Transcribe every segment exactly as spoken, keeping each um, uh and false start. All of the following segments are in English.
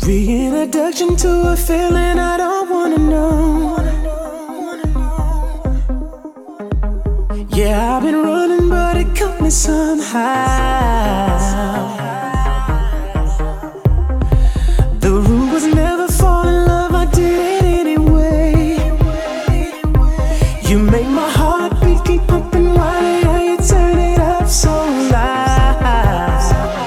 Reintroduction to a feeling I don't wanna know. Yeah, I've been running, but it caught me somehow. The rule was never fall in love, I did it anyway. You make my heartbeat keep pumping wide, how you turn it up so loud.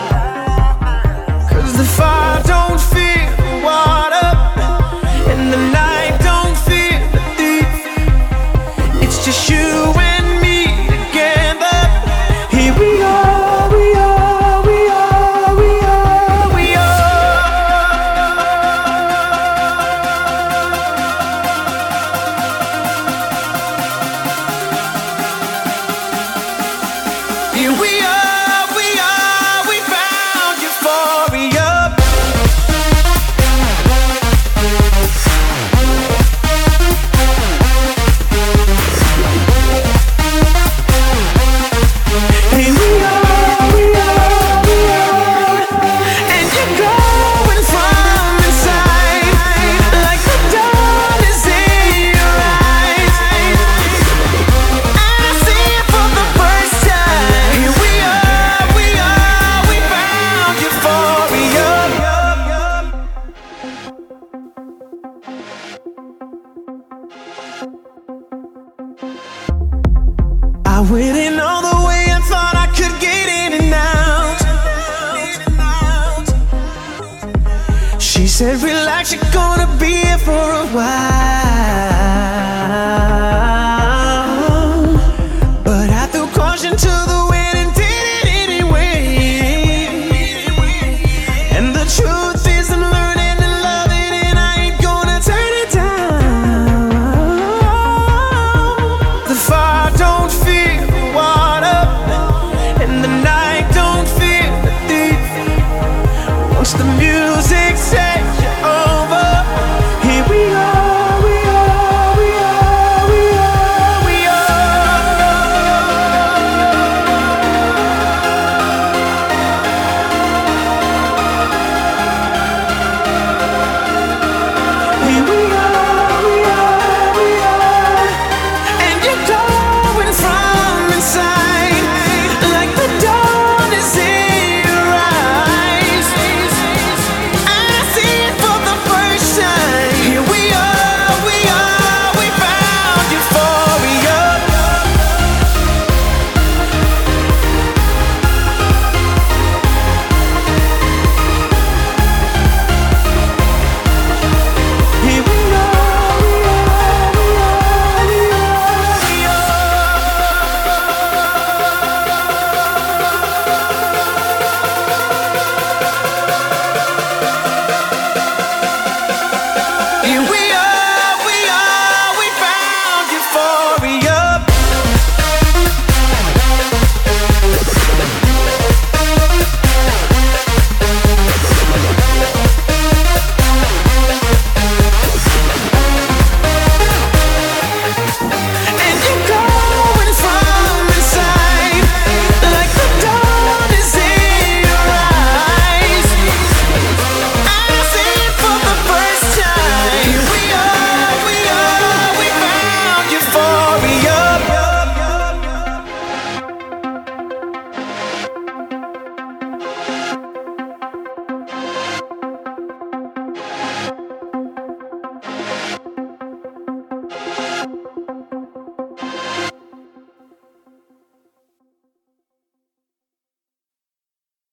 Cause the fire don't feel the water, and the night don't feel the thief. It's just you and me together. Here we are, we are, we are, we are, we are. Here we are, we are, we found euphoria. Here we are, we are, we are, and you're going from inside, like the dawn is in your eyes, and I see it for the first time. Here we are, we are, we found euphoria. I went in all the way, I thought I could get in and out. She said, relax, you're gonna be here for a while.